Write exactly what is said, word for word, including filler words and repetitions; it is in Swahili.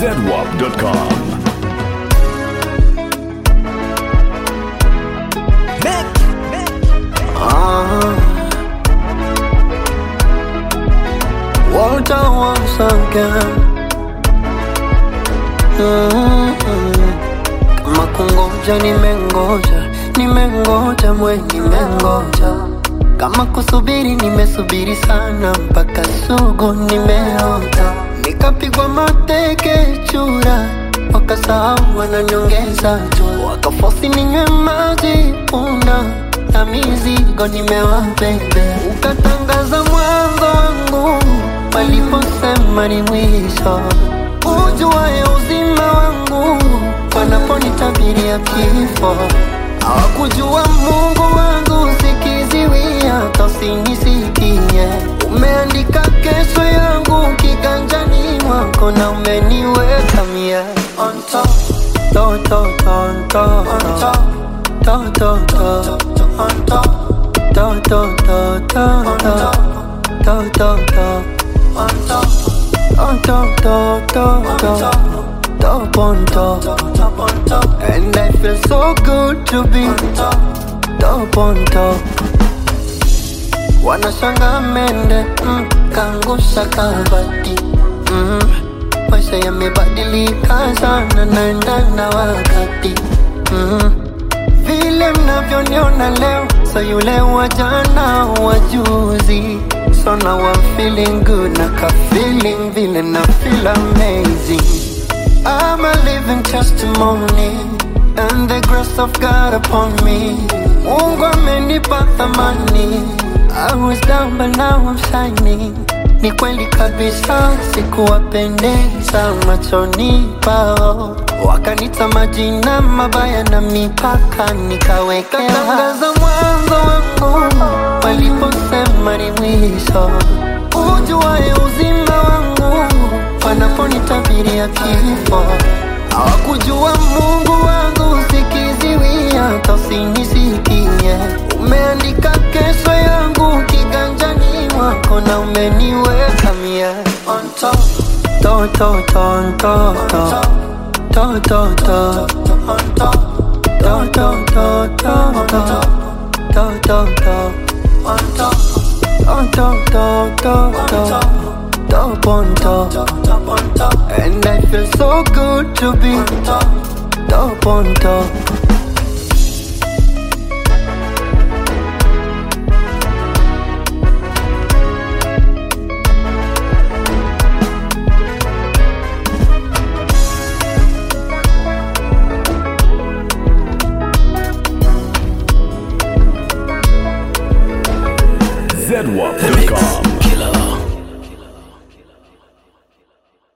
zedwap dot com. Ah, Walter once again. Mm-hmm. Kama kungoja nimengoja, nimengoja mwe nimengoja. Kama kusubiri nimesubiri sana, mpaka sugu nimeota. Nikapigwa mateke chura, wakasahau wananyongeza tu, wakafosi ninywe maji punda na mizigo nimewabebe. Ukatangaza mwanzo wangu waliposema ni mwisho, ujuaye uzima wangu wanaponitabiria kifo. Hawakujua Mungu wangu sikiziwi hata usinisikie. Umeandika kesho yangu kiganjani mwako na umeniweka mie on top, to to to to on top, to to to on top, to to to to to to to on top, on top to to to top on top, top on top, and I feel so good to be on top, top on top. Wanashanga mende, mm, kangusha kabati, mm, maisha yamebadilika sana, naenda na wakati, mm, vile mnavyoniona leo, so yule wa jana wa juzi. So now I'm feeling good, naka feeling vile na feel amazing. I'm a living testimony, and the grace of God upon me. Mungu amenipa thamani. I was down but now I'm shining. Ni kweli kabisa sikuwapendeza machoni pao, wakanita majina mabaya na mipaka nikawekea. Katangaza mwanzo wangu waliposema ni mwisho, ujuaye uzima wangu wanaponitabiria kifo. Hawakujua Mungu wangu sikiziwi hata usinisikie. Umeandika kesho yangu kiganjani mwako na umeniweka mie on top, to to to to to to to to on top, to to to to to to to on top, on top to to to top on top, top on top, and I feel so good to be on top, top on top. zedwap dot com.